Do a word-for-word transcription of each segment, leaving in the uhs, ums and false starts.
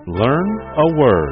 Learn a word.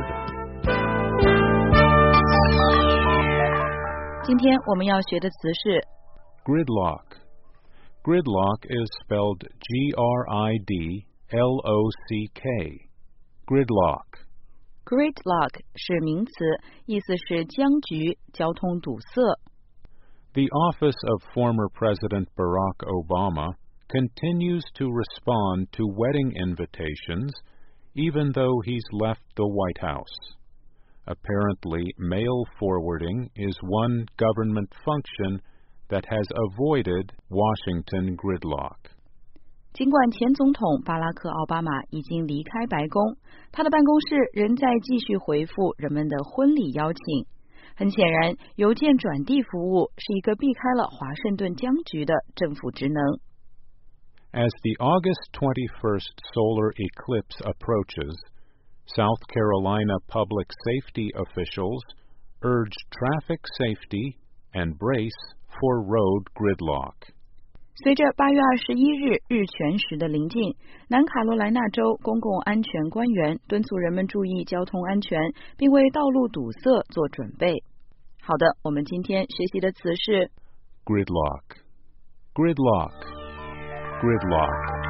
今天我们要学的词是 Gridlock. Gridlock is spelled G R I D L O C K. Gridlock. Gridlock 是名词，意思是僵局、交通堵塞。 The office of former President Barack Obama continues to respond to wedding invitations even though he's left the White House. Apparently, mail forwarding is one government function that has avoided Washington gridlock. 尽管前总统巴拉克·奥巴马已经离开白宫，他的办公室仍在继续回复人们的婚礼邀请。很显然，邮件转递服务是一个避开了华盛顿僵局的政府职能。 As the August twenty-first solar eclipse approaches, South Carolina public safety officials urge traffic safety and brace for road gridlock. 随着八月二十一日日全食的临近，南卡罗来纳州公共安全官员敦促人们注意交通安全，并为道路堵塞做准备。好的，我们今天学习的词是 Gridlock. Gridlock. Gridlock.